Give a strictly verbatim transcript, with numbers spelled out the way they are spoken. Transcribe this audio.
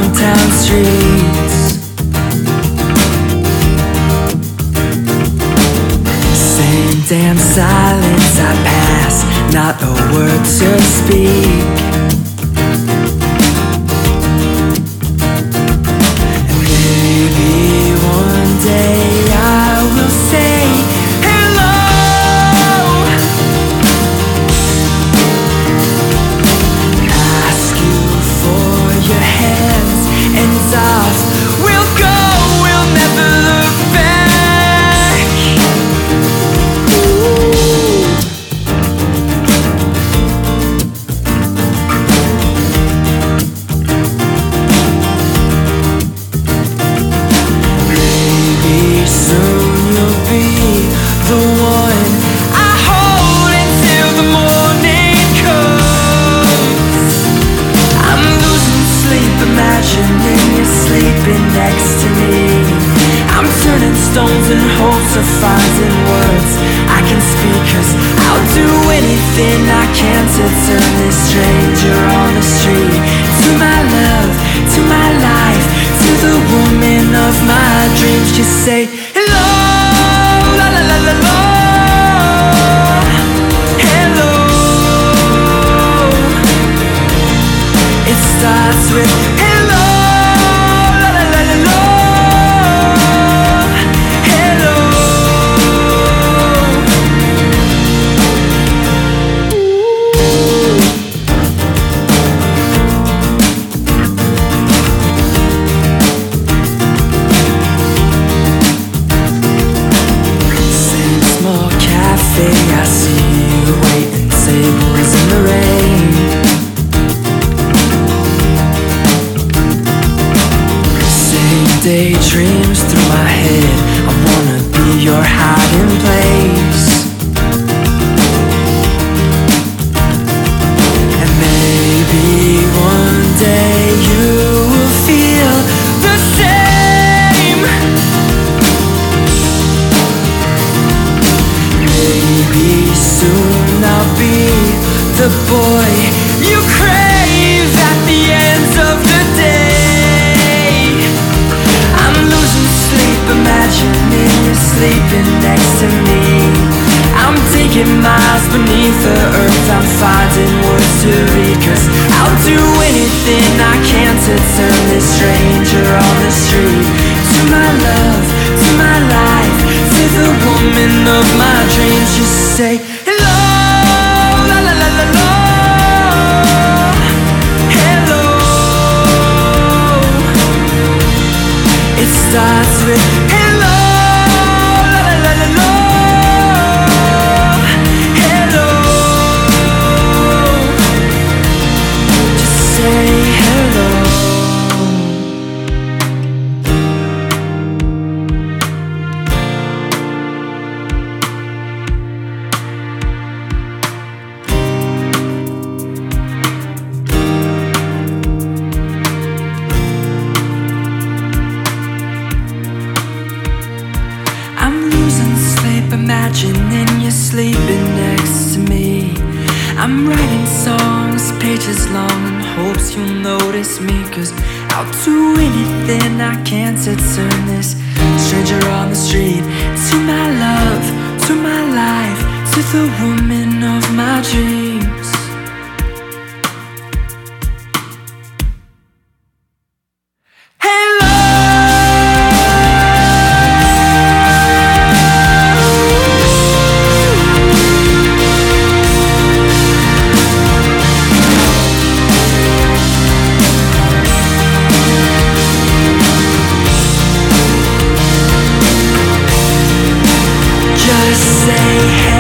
downtown streets. Same damn silence I pass, not a word to speak. And maybe one day I will say hello. Ask you for your hands, and off we'll go, we'll never look back. Ooh. Maybe soon you'll be the one I hold until the morning comes. I'm losing sleep, imagining you sleeping next to me. I'm turning stones in hopes of finding words I can speak, 'cause I'll do anything I can to turn this stranger on the street to my love, to my life, to the woman of my dreams. Just say hello, la la la la la. Hello. It starts with hello, la la la la la. Hello. Same small cafe, I see you waiting tables in the rain. Same daydreams through my head, I wanna be your hiding place. And maybe one day you will feel the same. Maybe soon I'll be the boy you crave at the end of the day. I'm losing sleep, imagining you sleeping next to me. I'm digging miles beneath the earth, I'm finding words to read, 'cause I'll do anything I can to turn this stranger on the street to my love, to my life, to the woman of my dreams. Just say hello, la la la la la. Hello. It starts with hello, la la la la la. Hello. Just say hello. I'm losing sleep, imagining you sleeping next to me. I'm writing songs, pages long, in hopes you'll notice me, 'cause I'll do anything I can to turn this stranger on the street to my love, to my life, to the woman of my dreams. Just say hey.